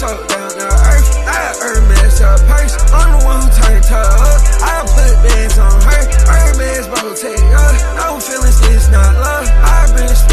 so down to earth. I Hermes a purse. I'm the one who turned her up. I put bands on her. Hermes Bottega. No feelings, it's not love. I've been